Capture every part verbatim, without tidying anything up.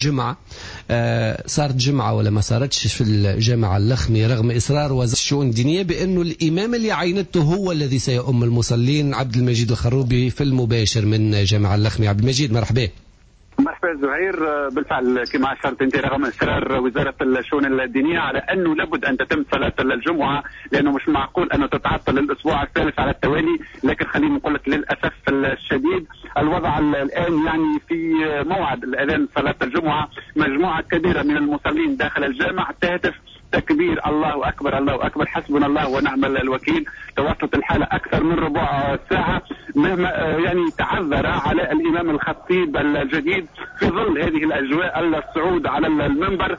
جمعة آه صارت جمعة ولا ما صارتش في الجامع اللخمي رغم إصرار وزارة الشؤون الدينية بأنه الإمام اللي عينته هو الذي سيؤم المصلين. عبد المجيد الخروبي في المباشر من جامع اللخمي. عبد المجيد مرحبا. مرحبا زهير. بالفعل كما اشرت انت رغم اصرار وزاره الشؤون الدينيه على انه لابد ان تتم صلاه الجمعه لانه مش معقول انه تتعطل الاسبوع الثالث على التوالي، لكن خليني نقول لك للاسف الشديد الوضع الان يعني في موعد الاذان صلاه الجمعه مجموعه كبيره من المصلين داخل الجامع تهتف تكبير الله اكبر الله اكبر حسبنا الله ونعم الوكيل. توسط الحاله اكثر من ربع ساعه مهما يعني تعذر على الامام الخطيب الجديد في ظل هذه الاجواء الصعود على المنبر،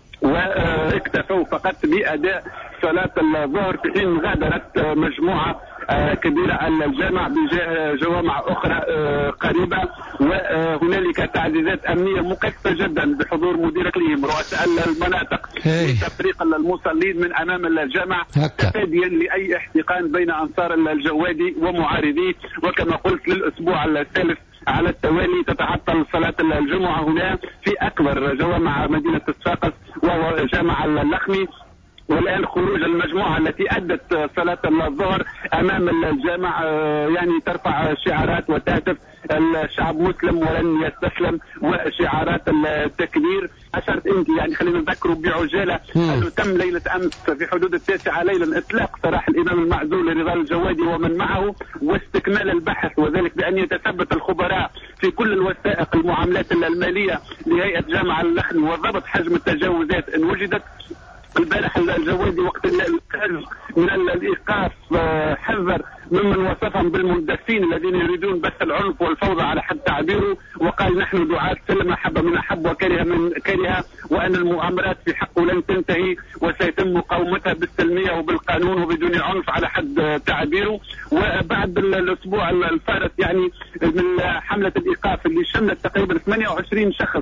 واكتفوا فقط باداء صلاه الظهر في حين غادرت مجموعه كبيره الجامع بجاه جوامع اخرى قريبه. وهنالك تعزيزات امنيه مكثفه جدا بحضور مدير اقليم رؤساء المناطق لتفريق المصلين من امام الجامع تفاديا لاي احتقان بين انصار الجوادي ومعارضيه. وكما قلت للاسبوع الثالث على التوالي تتعطل صلاة الجمعة هنا في أكبر جوامع مدينة الصفاقس وهو جامع اللخمي. والآن خروج المجموعة التي أدت صلاة الظهر أمام الجامع يعني ترفع شعارات وتهتف الشعب مسلم ولن يستسلم وشعارات التكبير. أشرت أنت يعني خلينا نذكروا بعجالة أنه تم ليلة أمس في حدود التاسعة ليلا إطلاق سراح الإمام المعزول رضا الجوادي ومن معه واستكمال البحث، وذلك بأن يتثبت الخبراء في كل الوثائق المعاملات المالية لهيئة جامع اللخمي وضبط حجم التجاوزات إن وجدت. البارح الجوادي وقت الخارج من الايقاف حذر ممن وصفهم بالمندسين الذين يريدون بث العنف والفوضى على حد تعبيره، وقال نحن دعاة سلم حب من احب وكره من كره، وان المؤامرات في حقه لن تنتهي وسيتم مقاومتها بالسلميه وبالقانون وبدون عنف على حد تعبيره. وبعد الاسبوع الفارط يعني من حمله الايقاف اللي شملت تقريبا ثمانية وعشرين شخص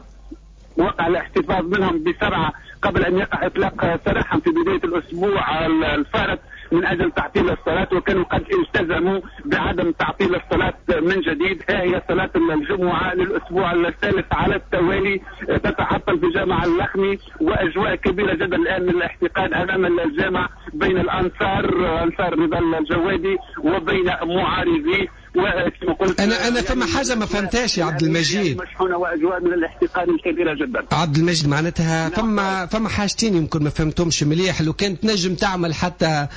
وقع الاحتفاظ منهم بسبعه قبل ان يقع اطلاق سراحهم في بدايه الاسبوع الفارط من اجل تعطيل الصلاه، وكانوا قد التزموا بعدم تعطيل الصلاه من جديد. ها هي صلاه الجمعه للاسبوع الثالث على التوالي تتعطل في جامع اللخمي، واجواء كبيره جدا الان من الاحتقان امام الجامع بين الانصار انصار رضا الجوادي وبين معارضيه. وكما قلت انا انا فما حاجه ما فهمتهاش يا عبد المجيد. مشحونه واجواء من الاحتقان الكبيره جدا. عبد المجيد معناتها فما فما حاجتين يمكن ما فهمتهمش مليح. لو كانت نجم تعمل حتى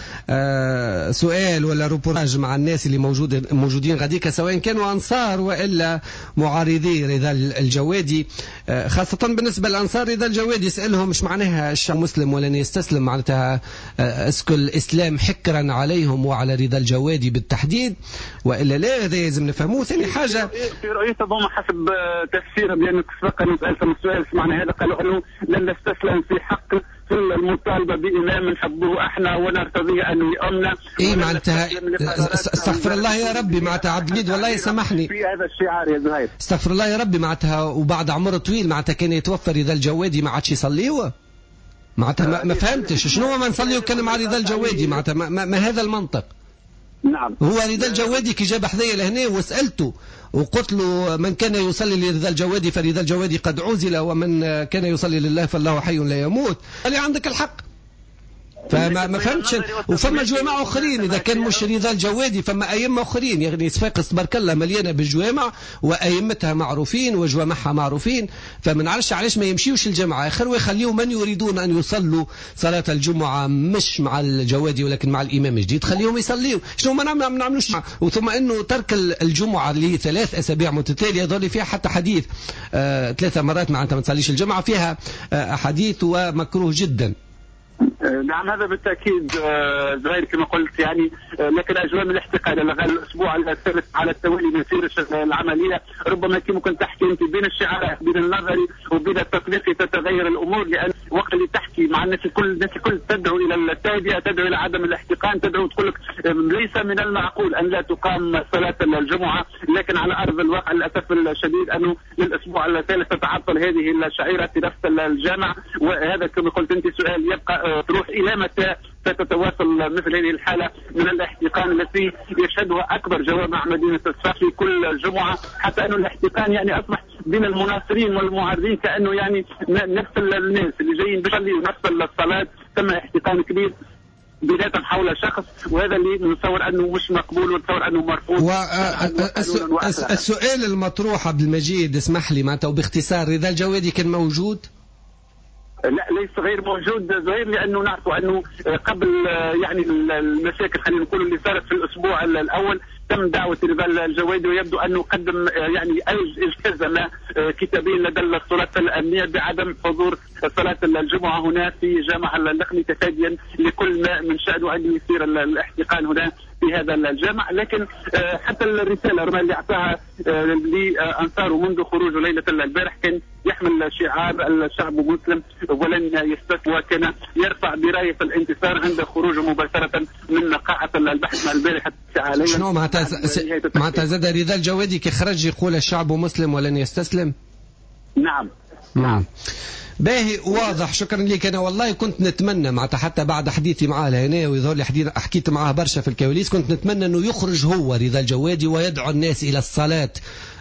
آه سؤال ولا روبوراج مع الناس اللي موجود موجودين غاديك سواء كانوا انصار والا معارضي رضا الجوادي، آه خاصه بالنسبه للانصار رضا الجوادي يسالهم مش معناها الشعب مسلم ولن يستسلم، معناتها آه اسكو الاسلام حكرا عليهم وعلى رضا الجوادي بالتحديد والا لا؟ هذا لازم نفهموه. ثاني حاجه في رؤيتهم حسب تفسيرها بانك سبق ان سالتهم السؤال سمعنا هذا قالوا انه لن نستسلم في حق في المطالبه بامام نحبه احنا ونرتضيه ان يؤمنا. ايه معناتها استغفر الله يا ربي معناتها عبد المجيد والله يسامحني في هذا الشعار يا زهير استغفر الله يا ربي معناتها وبعد عمر طويل معناتها كان يتوفى رضا الجوادي ما عادش يصليوا معناتها ما, ما فهمتش شنو ما نصليوا كان مع رضا الجوادي معناتها ما, ما, ما هذا المنطق. نعم هو رضا الجوادي كي جاب حذايا لهنا وسألته وقلت له من كان يصلي لرضا الجوادي فرضا الجوادي قد عزل ومن كان يصلي لله فالله حي لا يموت. قال لي عندك الحق. فما ما فهمتش. وفما جوامع اخرين اذا كان مش رضا الجوادي فما ائمه اخرين يعني صفاقس تبارك الله مليانه بالجوامع وائمتها معروفين وجوامعها معروفين، فما نعرفش علاش ما يمشيوش الجماعه خير ويخليوا من يريدون ان يصلوا صلاه الجمعه مش مع الجوادي ولكن مع الامام الجديد خليهم يصليوا. شنو ما نعمل نعملوش. وثم انه ترك الجمعه اللي ثلاث اسابيع متتاليه يظل فيها حتى حديث آه ثلاثه مرات معناتها ما تصليش الجمعه فيها آه حديث ومكروه جدا. نعم هذا بالتاكيد زهير كما قلت يعني، لكن اجواء من الاحتقان الغاء الاسبوع الثالث على التوالي مسير العمليه ربما كما كنت تحكي انت بين الشعارات بين النظري وبين التطبيق تتغير الامور، لان وقت اللي تحكي مع الناس الكل الناس الكل تدعو الى التهدئه تدعو الى عدم الاحتقان تدعو تقول لك ليس من المعقول ان لا تقام صلاه الجمعه، لكن على ارض الواقع للاسف الشديد انه للاسبوع الثالث تتعطل هذه الشعيره في نفس الجامع. وهذا كما قلت انت سؤال يبقى تروح الى متى ستتواصل مثل هذه الحالة من الاحتقان التي يشهدها أكبر جوامع مدينة الصفا في كل جمعة، حتى أن الاحتقان يعني أصبح بين المناصرين والمعارضين كأنه يعني نفس الناس اللي جايين بيصلي ونفس الصلاة. تم احتقان كبير بداية حول شخص، وهذا اللي نتصور أنه مش مقبول ونتصور أنه مرفوض. والسؤال المطروح عبد المجيد اسمح لي معناتها وباختصار، رضا الجوادي كان موجود؟ لا ليس غير موجود زهير، لانه نعرف انه قبل يعني المشاكل خلينا نقول اللي صارت في الاسبوع الاول تم دعوه رضا الجوادي، ويبدو انه قدم يعني التزم كتابيا لدى السلطات الامنيه بعدم حضور صلاه الجمعه هنا في جامع اللخمي تفاديا لكل ما من شانه ان يصير الاحتقان هنا في هذا الجامع. لكن حتى الرساله اللي اعطاها لانصاره منذ خروجه ليله البارح كان يحمل شعار الشعب مسلم ولن يستسلم، وكان يرفع برايه الانتصار عند خروجه مباشره من قاعه البحث مع البارحه حاليا. شنو معناتها معناتها زاد رضا الجوادي كي خرج يقول الشعب مسلم ولن يستسلم؟ نعم نعم باهي واضح. شكرا لك. انا والله كنت نتمنى معناتها حتى بعد حديثي معاه لهنا ويظهر لي حكيت معاه برشا في الكواليس، كنت نتمنى انه يخرج هو رضا الجوادي ويدعو الناس الى الصلاه